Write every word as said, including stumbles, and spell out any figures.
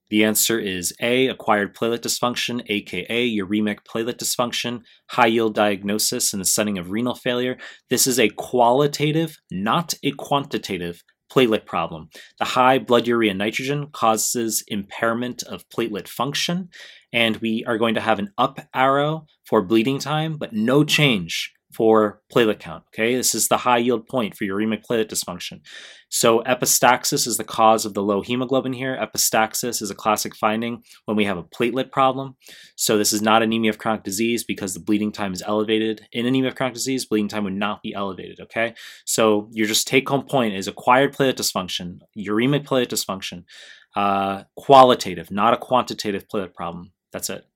The answer is A, acquired platelet dysfunction, aka uremic platelet dysfunction, high yield diagnosis in the setting of renal failure. This is a qualitative, not a quantitative platelet problem. The high blood urea nitrogen causes impairment of platelet function, and we are going to have an up arrow for bleeding time, but no change for platelet count. Okay, this is the high yield point for uremic platelet dysfunction. So epistaxis is the cause of the low hemoglobin here. Epistaxis is a classic finding when we have a platelet problem. So this is not anemia of chronic disease because the bleeding time is elevated. In anemia of chronic disease, bleeding time would not be elevated. Okay, so your just take-home point is acquired platelet dysfunction, uremic platelet dysfunction, uh, qualitative, not a quantitative platelet problem. That's it.